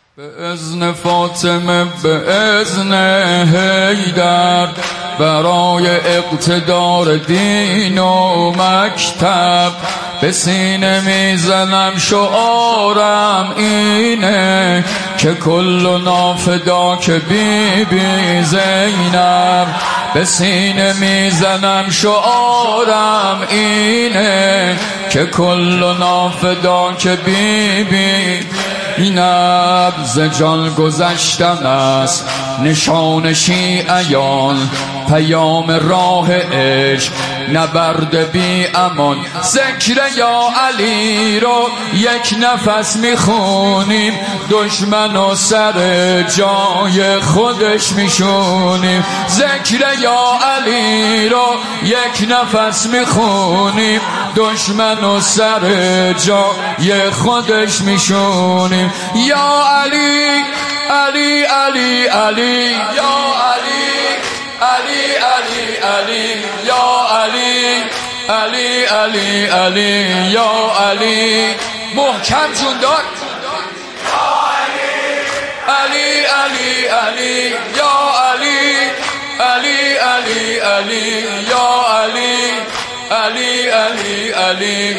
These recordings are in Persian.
به اذن فاطمه به اذن حیدر برای اقتدار دین و مکتب به سینه میزنم شعارم اینه که کل نافدا که بی بی زینب به سینه میزنم شعارم اینه که کل نافدا که بی بی اینب ز جان گذشتن است نشان شیعیان پیام راه عشق نبرد بی امان ذکر یا علی رو یک نفس میخونیم دشمن و سر جای خودش میشونیم ذکر یا علی رو یک نفس میخونیم دشمن و سر جای خودش میشونیم یا علی علی علی علی یا علی علی علی علی یا علی علی علی علی یا علی محکم جون داد علی علی علی یا علی علی علی علی یا علی علی علی علی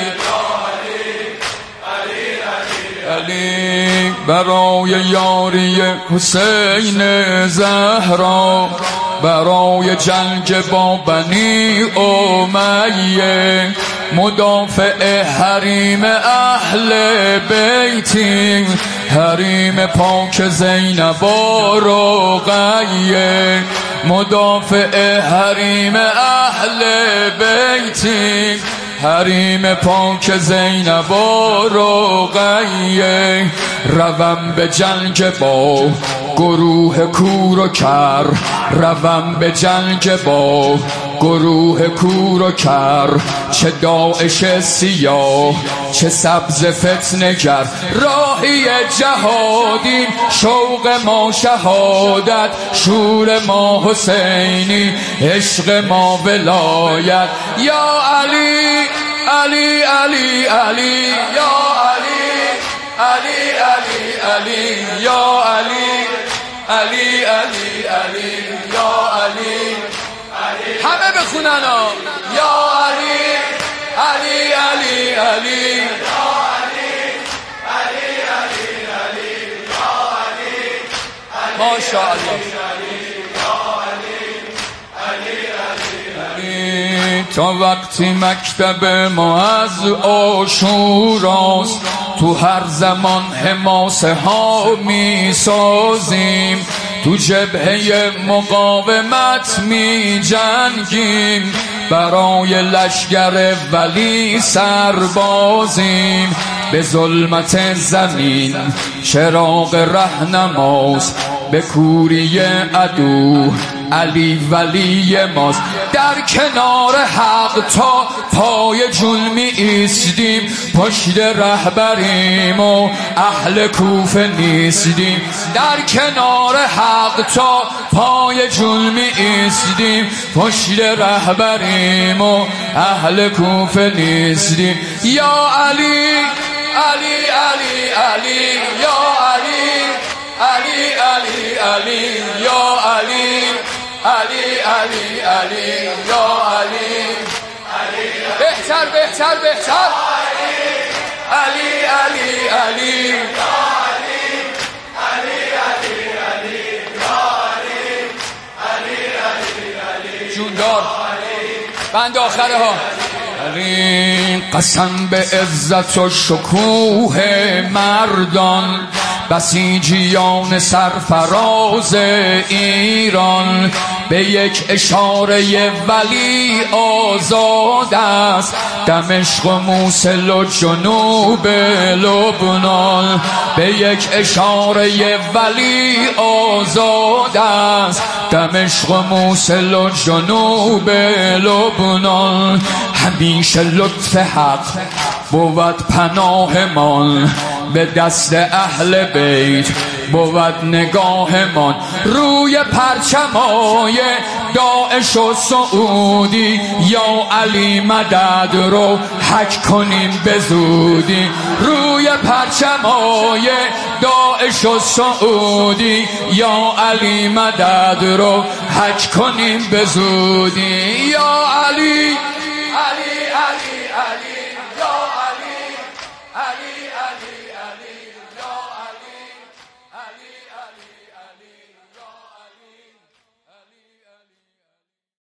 علی برای یاری حسین زهرا برای جنگ با بنی امیه مدافع حریم اهل بیتی حریم پاک زینب و رقیه مدافع حریم اهل بیتی حریم پاک زینب و رقیه روم به جنگ با گروه کور و کر روم به جنگ با گروه کور و کر چه داعش سیاه چه سبز فتنگر راهی جهادیم شوق ما شهادت شور ما حسینی عشق ما ولایت یا علی علی علی علی یا علی علی علی علی یا علی علی علی علی یا علی همه بخونن یا علی علی علی علی یا علی علی علی علی یا علی ماشاءالله تا وقتی مکتب ما از عاشوراست تو هر زمان حماسه ها می سازیم تو جبهه مقاومت می جنگیم برای لشگر ولی سربازیم به ظلمت زمین چراغ رهنماست به کوری عدو علی ولی ماست در کنار حق تا پای جون می ایستیم پشت رهبریم و اهل کوفه نیستیم در کنار حق تا پای جون می ایستیم پشت رهبریم و اهل کوفه نیستیم یا علی علی علی علی یا علی علی علی علی یا علی علی علی علی یا علی بهتر بهتر بهتر علی علی علی یا علی علی علی علی یا علی علی علی علی جوندار بند آخره ها علی قسم به عزت و شکوه مردان بسیجیان سرفراز ایران به یک اشاره ولی آزاد است دمشق و موصل و جنوب لبنان به یک اشاره ولی آزاد است دمشق و موصل و جنوب لبنان همیشه لطف حق بود پناهمان به دست اهل بیت بود نگاهمان روی پرچمای داعش و سعودی. یا علی مدد رو حک کنیم به زودی، روی پرچمای داعش و سعودی. یا علی مدد رو حک کنیم به زودی. یا علی علی علی علی یا علی علی علی علی یا علی علی علی